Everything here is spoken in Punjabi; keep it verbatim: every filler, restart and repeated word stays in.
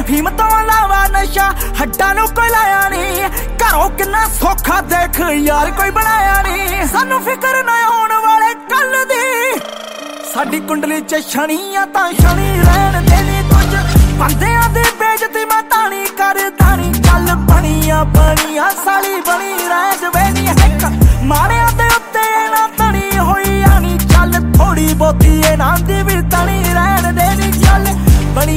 ਫੀਮ ਤੋਂ ਲਾਵਾ ਨਸ਼ਾ ਹੱਡਾਂ ਨੂੰ ਕੋਈ ਲਾਇਆ ਨੀ। ਘਰੋਂ ਕਿੰਨਾ ਸੌਖਾ ਦੇਖ ਯਾਰ ਕੋਈ ਬਣਾਇਆ ਨੀ। ਸਾਨੂੰ ਫਿਕਰ ਨਾ ਆਉਣ ਵਾਲੇ ਕੱਲ ਦੀ, ਸਾਡੀ ਕੁੰਡਲੀ ਚ ਸ਼ਨੀਆਂ ਤਾਂ ਸ਼ਨੀ ਰਹਿਣ ਦੇ ਨੀ।